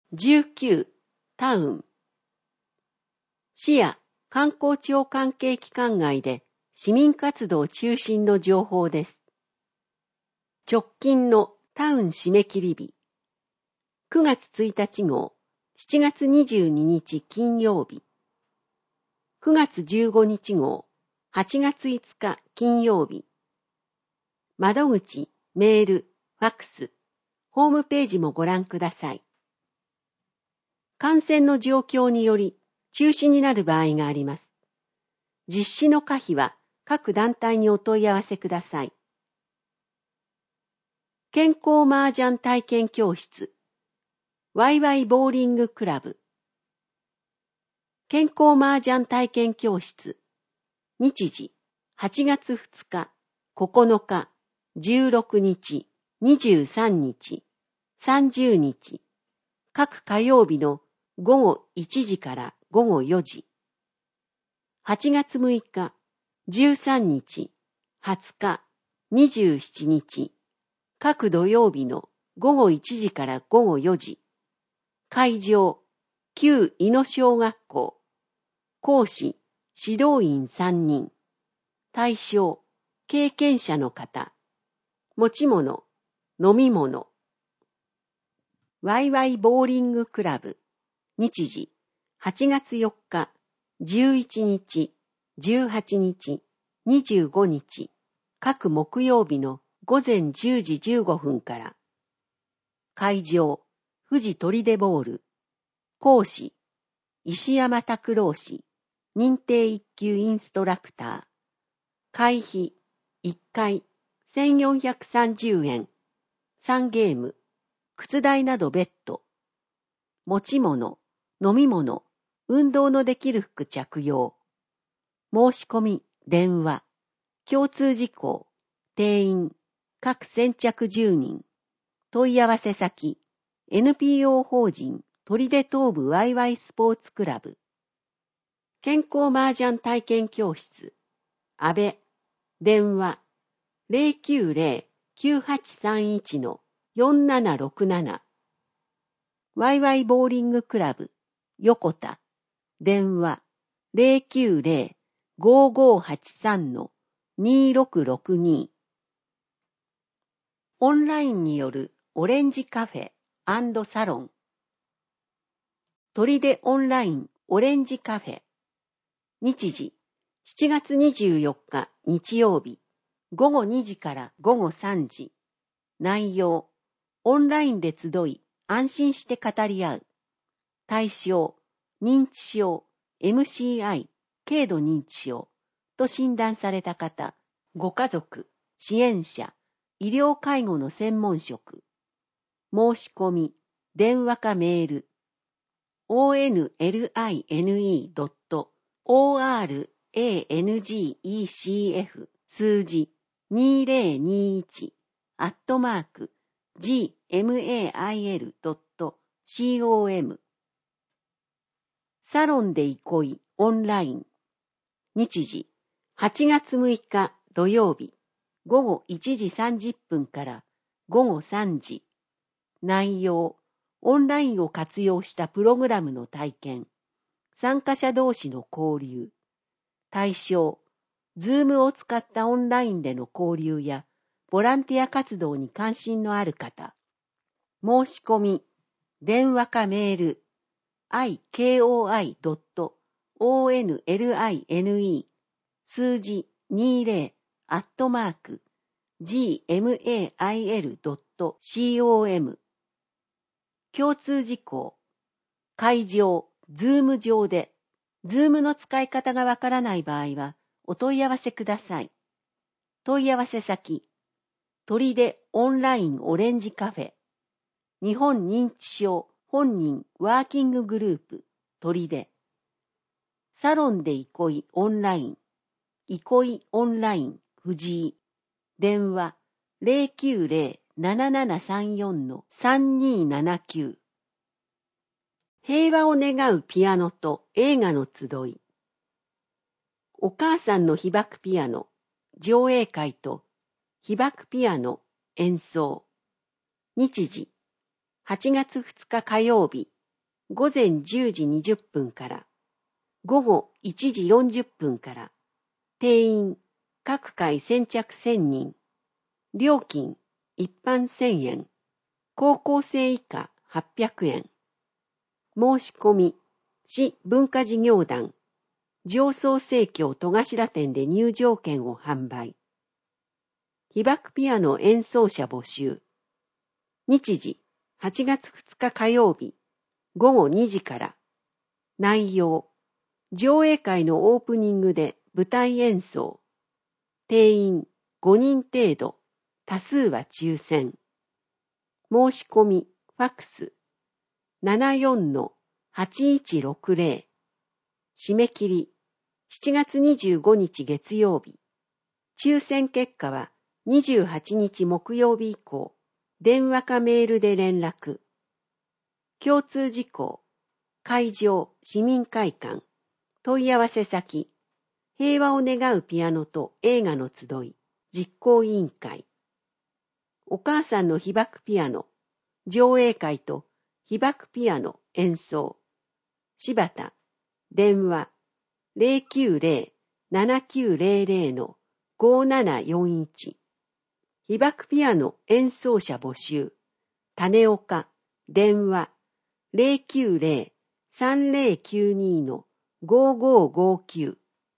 19、タウン。市や観光庁関係機関外で市民活動中心の情報です。直近のタウン締め切り日。9月1日号、7月22日金曜日。9月15日号、8月5日金曜日。窓口、メール、ファックス、ホームページもご覧ください。感染の状況により中止になる場合があります。実施の可否は各団体にお問い合わせください。健康麻雀体験教室、ワイワイボーリングクラブ。健康麻雀体験教室、日時、8月2日、9日、16日、23日、30日、各火曜日の午後1時から午後4時。8月6日、13日、20日、27日、各土曜日の午後1時から午後4時。会場、旧伊野小学校。講師、指導員3人。対象、経験者の方。持ち物、飲み物。ワイワイボーリングクラブ。日時、8月4日、11日、18日、25日。各木曜日の午前10時15分から。会場、富士砦ボール。講師、石山拓郎氏。認定1級インストラクター。会費、1回、1430円。3ゲーム、靴代など別途。持ち物、飲み物、運動のできる服着用。申し込み、電話。共通事項、定員、各先着10人。問い合わせ先、NPO 法人砦東部ワイワイスポーツクラブ。健康麻雀体験教室、安倍、電話、090-9831-4767。ワイワイボーリングクラブ、横田、電話、090-5583-2662。オンラインによるオレンジカフェ&サロン。砦オンラインオレンジカフェ。日時、7月24日日曜日、午後2時から午後3時。内容、オンラインで集い、安心して語り合う。対象、認知症、MCI、軽度認知症と診断された方、ご家族、支援者、医療介護の専門職。申し込み、電話かメール。online.orangecf 数字2021@gmail.com サロンで憩いオンライン。日時、8月6日土曜日、午後1時30分から午後3時。内容、オンラインを活用したプログラムの体験。参加者同士の交流。対象、Zoom を使ったオンラインでの交流や、ボランティア活動に関心のある方。申し込み、電話かメール。ikoi.online 数字20@gmail.com 共通事項。会場、Zoom 上で、Zoom の使い方がわからない場合は、お問い合わせください。問い合わせ先、砦オンラインオレンジカフェ、日本認知症本人ワーキンググループ、砦。サロンで憩いオンライン、憩いオンライン、藤井。電話、090-7734-3279。平和を願うピアノと映画の集い。お母さんの被爆ピアノ、上映会と被爆ピアノ演奏。日時、8月2日火曜日、 午前10時20分から午後1時40分から、定員各回先着1000人、料金一般1000円、高校生以下800円。申し込み、市文化事業団、上総生協戸頭店で入場券を販売。被爆ピアノ演奏者募集。日時、8月2日火曜日、午後2時から。内容、上映会のオープニングで舞台演奏。定員5人程度、多数は抽選。申し込み、ファックス。74-8160。締め切り、7月25日月曜日。抽選結果は28日木曜日以降、電話かメールで連絡。共通事項、会場、市民会館、問い合わせ先、平和を願うピアノと映画の集い、実行委員会。お母さんの被爆ピアノ、上映会と被爆ピアノ演奏。柴田、電話、090-7900-5741。被爆ピアノ演奏者募集。種岡、電話、090-3092-5559。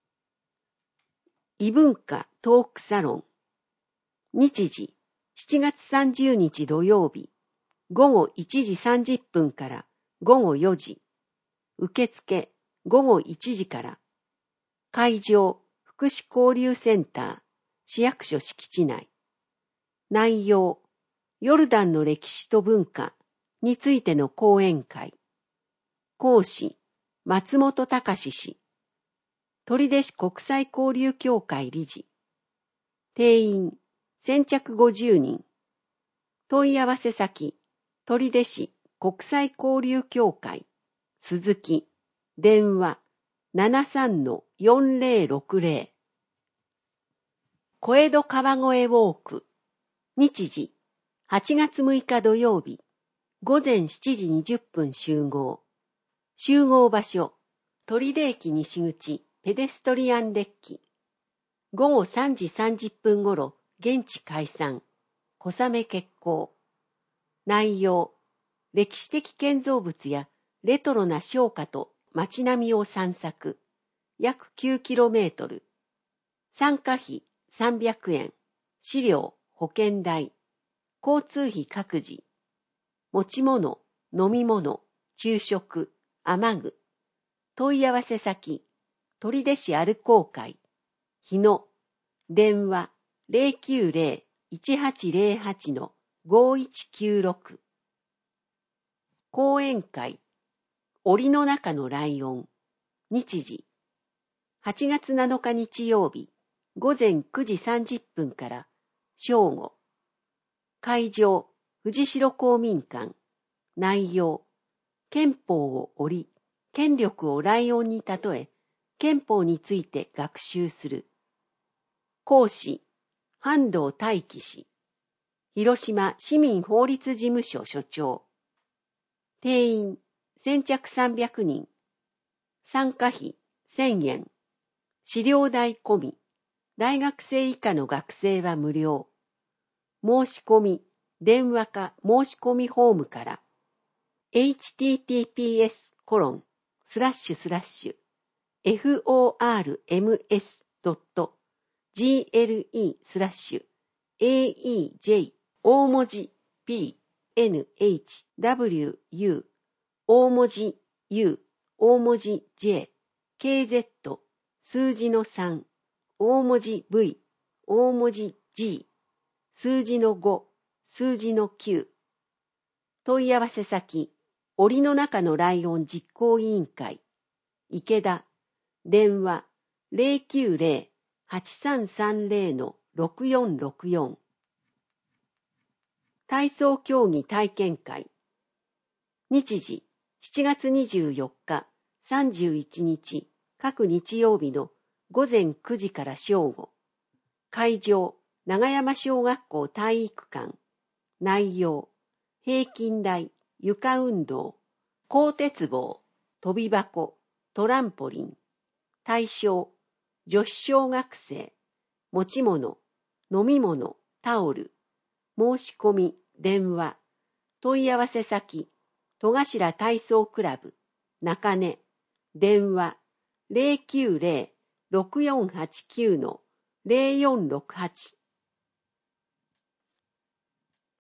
異文化トークサロン。日時、7月30日土曜日、午後1時30分から午後4時。受付、午後1時から。会場、福祉交流センター、市役所敷地内。内容、ヨルダンの歴史と文化についての講演会。講師、松本隆氏。取手市国際交流協会理事。定員、先着50人。問い合わせ先、取手市国際交流協会、鈴木、電話、73-4060。小江戸川越ウォーク。日時、8月6日土曜日、午前7時20分集合。集合場所、取手駅西口ペデストリアンデッキ。午後3時30分ごろ、現地解散。小雨決行。内容、歴史的建造物やレトロな商家と街並みを散策。約 9km。参加費300円。資料、保険代。交通費各自。持ち物、飲み物、昼食、雨具。問い合わせ先、取手市アルコー会。日野。電話、090-1808-5196。講演会、檻の中のライオン。日時、8月7日日曜日、午前9時30分から正午。会場、藤代公民館。内容、憲法を折、権力をライオンに例え、憲法について学習する。講師、半藤大樹氏。広島市民法律事務所所長。定員、先着300人。参加費、1000円。資料代込み。大学生以下の学生は無料。申し込み、電話か申し込みフォームから。https://forms.gle/aej 大文字 p-n-h-w-u 大文字 u 大文字 j kz 数字の3大文字 v 大文字 g 数字の5数字の9。問い合わせ先、檻の中のライオン実行委員会。池田。電話、090-8330-6464。体操競技体験会。日時、7月24日、31日、各日曜日の午前9時から正午。会場、長山小学校体育館。内容、平均台、床運動、 鋼鉄棒、飛び箱、トランポリン。対象、女子小学生。持ち物、飲み物、タオル。申し込み、電話。問い合わせ先、戸頭体操クラブ、中根。電話、090-6489-0468。